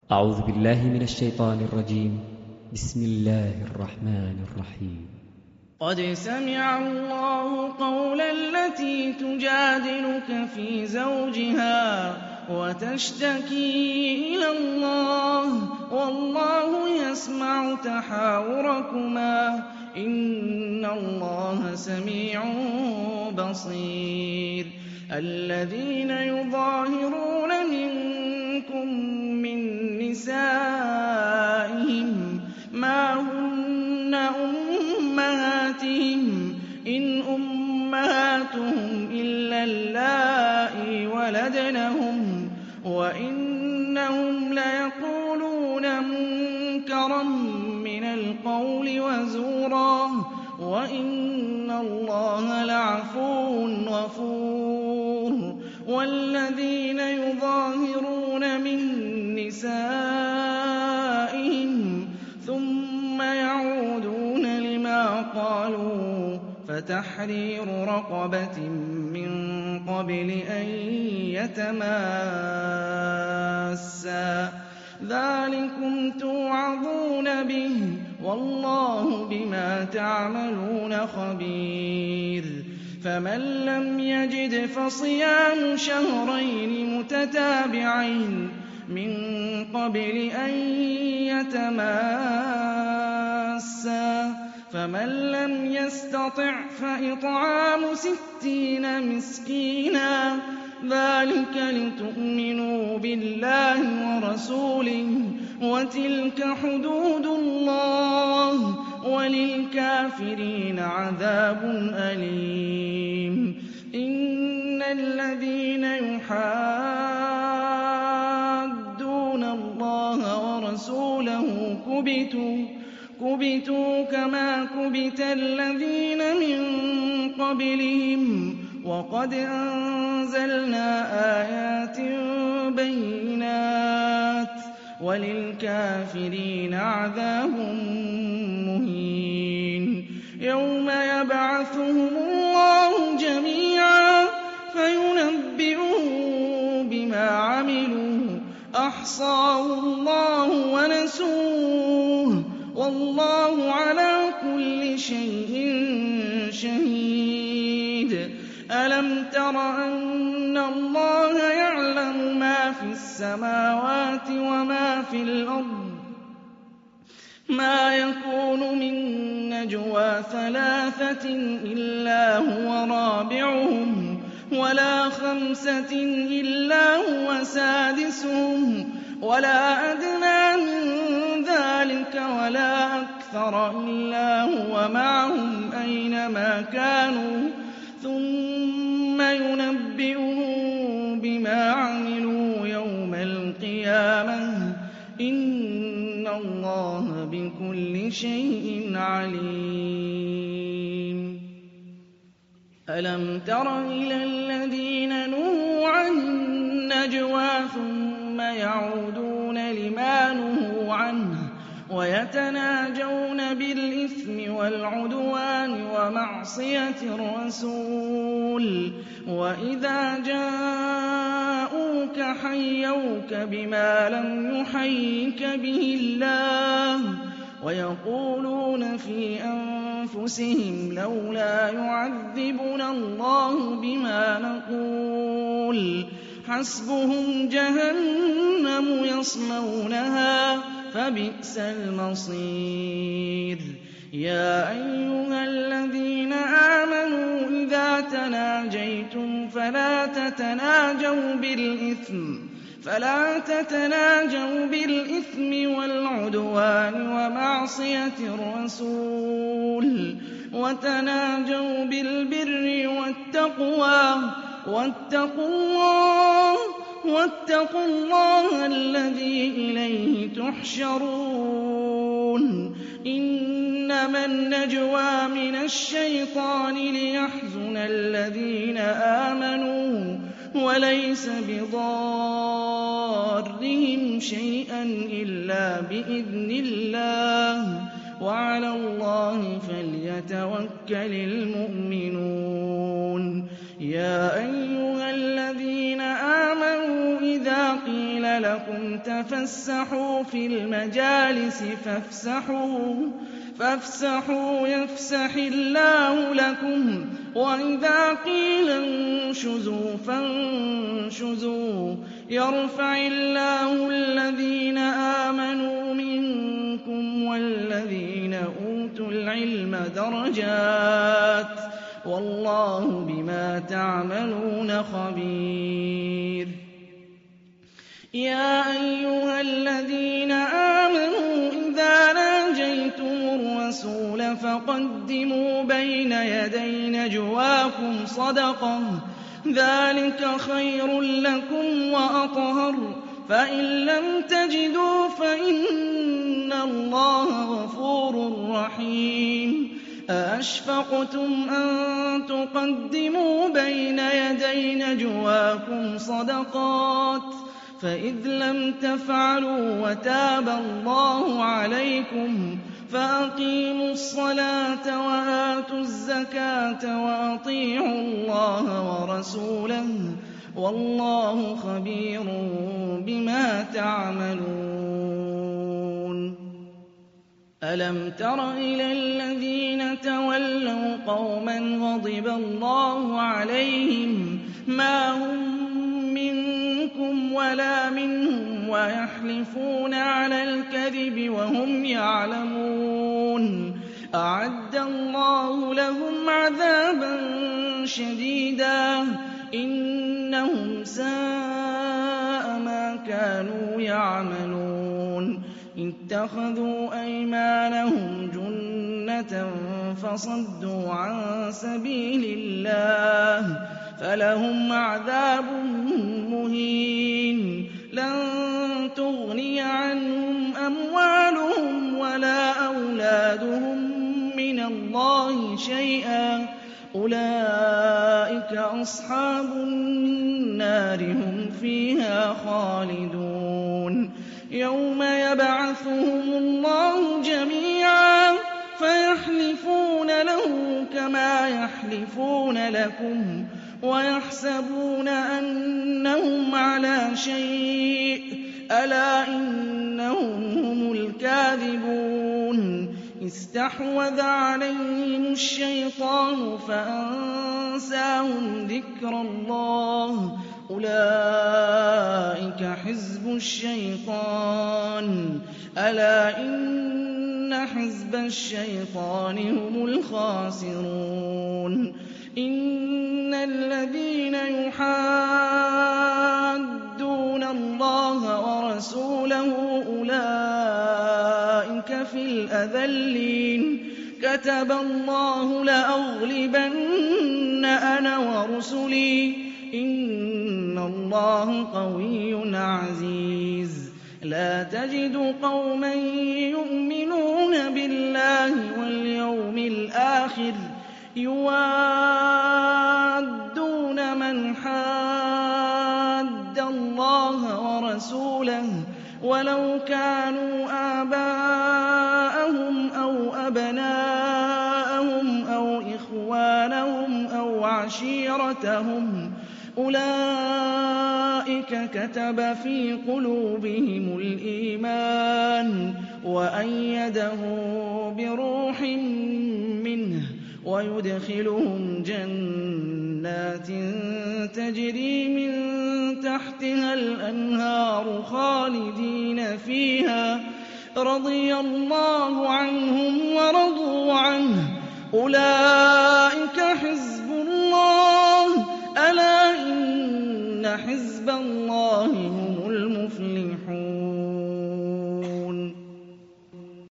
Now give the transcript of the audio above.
أعوذ بالله من الشيطان الرجيم. بسم الله الرحمن الرحيم. قد سمع الله قول التي تجادلك في زوجها وتشتكي إلى الله والله يسمع تحاوركما إن الله سميع بصير. الذين يظاهرون منكم من نسائهم ما هن أمهاتهم إن أمهاتهم إلا اللائي ولدنهم وإنهم ليقولون منكرا من القول وزورا وإن الله لعفو غفور. والذين يظاهرون من نسائهم ثم يعودون لما قالوا فتحرير رقبة من قبل أن يتماسا ذلكم توعظون به والله بما تعملون خبير. فمن لم يجد فصيام شهرين متتابعين من قبل أن يتماسا فمن لم يستطع فإطعام 60 مسكينا ذلك لتؤمنوا بالله ورسوله وتلك حدود الله وللكافرين عذاب أليم. إن الذين يحادون الله ورسوله كبتوا كما كبت الذين من قبلهم وقد أنزلنا آيات بينات وللكافرين عذاب مهين. يوم يبعثهم الله جميعا فينبئهم بما عملوا أحصاه الله ونسوه والله على كل شيء شهيد. ألم تر أن الله يعلم ما في السماوات وما في الأرض ما يكون من نجوى 3 إلا هو رابعهم ولا 5 إلا هو سادسهم ولا أدنى من ذلك ولا أكثر إلا هو معهم أينما كانوا ثم ينبئهم بما عملوا يوم القيامة إن الله بكل شيء عليم. ألم تر إلى الذين نهوا عن النجوى ثم يعودون لما نهوا عنه ويتناجون بالإثم والعدوان ومعصية الرسول وإذا جاءوك حيوك بما لم يحيك به الله ويقولون في أنفسهم لولا يعذبنا الله بما نقول حسبهم جهنم يصلونها فبئس المصير. يا أيها الذين آمنوا إذا تناجيتم فلا تتناجوا بالإثم والعدوان ومعصية الرسول وتناجوا بالبر والتقوى واتقوا الله الذي إليه تحشرون. إنما النجوى من الشيطان ليحزن الذين آمنوا وليس بضارهم شيئا إلا بإذن الله وعلى الله فليتوكل المؤمنون. يا أيها الذين آمنوا إذا وَإِذَا قِيلَ لَكُمْ تَفَسَّحُوا فِي الْمَجَالِسِ فَافْسَحُوا يَفْسَحِ اللَّهُ لَكُمْ وَإِذَا قِيلَ انشُزُوا فَانشُزُوا يَرْفَعِ اللَّهُ الَّذِينَ آمَنُوا مِنكُمْ وَالَّذِينَ أُوتُوا الْعِلْمَ دَرَجَاتٍ وَاللَّهُ بِمَا تَعْمَلُونَ خَبِيرٌ يَا أَيُّهَا الَّذِينَ آمَنُوا إِذَا نَاجَيْتُمُ الرَّسُولَ فَقَدِّمُوا بَيْنَ يَدَيْ نَجْوَاكُمْ صَدَقَةً ذَٰلِكَ خَيْرٌ لَّكُمْ وَأَطْهَرُ ۚ فَإِن لَّمْ تَجِدُوا فَإِنَّ اللَّهَ غَفُورٌ رَّحِيمٌ أَأَشْفَقْتُمْ أَن تُقَدِّمُوا بَيْنَ يَدَيْ نَجْوَاكُمْ صَدَقَاتٍ ۚ فَإِذْ لَمْ تَفْعَلُوا وَتَابَ اللَّهُ عَلَيْكُمْ فَأَقِيمُوا الصَّلَاةَ وَآتُوا الزَّكَاةَ وَأَطِيعُوا اللَّهَ وَرَسُولَهُ ۚ وَاللَّهُ خَبِيرٌ بِمَا تَعْمَلُونَ أَلَمْ تَرَ إِلَى الَّذِينَ تَوَلَّوْا قَوْمًا غَضِبَ اللَّهُ عَلَيْهِم مَّا هُم مِّنكُمْ وَلَا مِنْهُمْ وَيَحْلِفُونَ عَلَى الْكَذِبِ وَهُمْ يَعْلَمُونَ أَعَدَّ اللَّهُ لَهُمْ عَذَابًا شَدِيدًا إِنَّهُمْ سَاءَ مَا كَانُوا يَعْمَلُونَ اتَّخَذُوا أَيْمَانَهُمْ جُنَّةً فَصَدُّوا عَن سَبِيلِ اللَّهِ فَلَهُمْ عَذَابٌ مُّهِينٌ لَّن تُغْنِيَ عَنْهُمْ أَمْوَالُهُمْ وَلَا أَوْلَادُهُم مِّنَ اللَّهِ شَيْئًا ۚ أُولَٰئِكَ أَصْحَابُ النَّارِ هُمْ فِيهَا خَالِدُونَ يَوْمَ يَبْعَثُهُمُ اللَّهُ جَمِيعًا فَيَحْلِفُونَ لَهُ كَمَا يَحْلِفُونَ لَكُمْ وَيَحْسَبُونَ أَنَّهُمْ عَلَىٰ شَيْءٍ ۚ أَلَا إِنَّهُمْ هُمُ الْكَاذِبُونَ اسْتَحْوَذَ عَلَيْهِمُ الشَّيْطَانُ فَأَنسَاهُمْ ذِكْرَ اللَّهِ ۚ أُولَٰئِكَ حِزْبُ الشَّيْطَانِ ۚ أَلَا إِنَّ حِزْبَ الشَّيْطَانِ هُمُ الْخَاسِرُونَ إِنَّ الَّذِينَ يُحَادُّونَ اللَّهَ وَرَسُولَهُ أُولَٰئِكَ فِي الْأَذَلِّينَ كَتَبَ اللَّهُ لَأَغْلِبَنَّ أَنَا وَرُسُلِي ۚ إِنَّ اللَّهَ قَوِيٌّ عَزِيزٌ لَّا تَجِدُ قَوْمًا يُؤْمِنُونَ بِاللَّهِ وَالْيَوْمِ الْآخِرِ يُوَادُّونَ مَنْ حَادَّ اللَّهَ وَرَسُولَهُ وَلَوْ كَانُوا آبَاءَهُمْ أَوْ أَبْنَاءَهُمْ أَوْ إِخْوَانَهُمْ أَوْ عَشِيرَتَهُمْ ۚ أُولَٰئِكَ كَتَبَ فِي قُلُوبِهِمُ الْإِيمَانَ وَأَيَّدَهُم بِرُوحٍ مِّنْهُ وَيُدْخِلُهُمْ جَنَّاتٍ تَجْرِي مِن تَحْتِهَا الْأَنْهَارُ خَالِدِينَ فِيهَا ۚ رَضِيَ اللَّهُ عَنْهُمْ وَرَضُوا عَنْهُ ۚ أُولَٰئِكَ حِزْبُ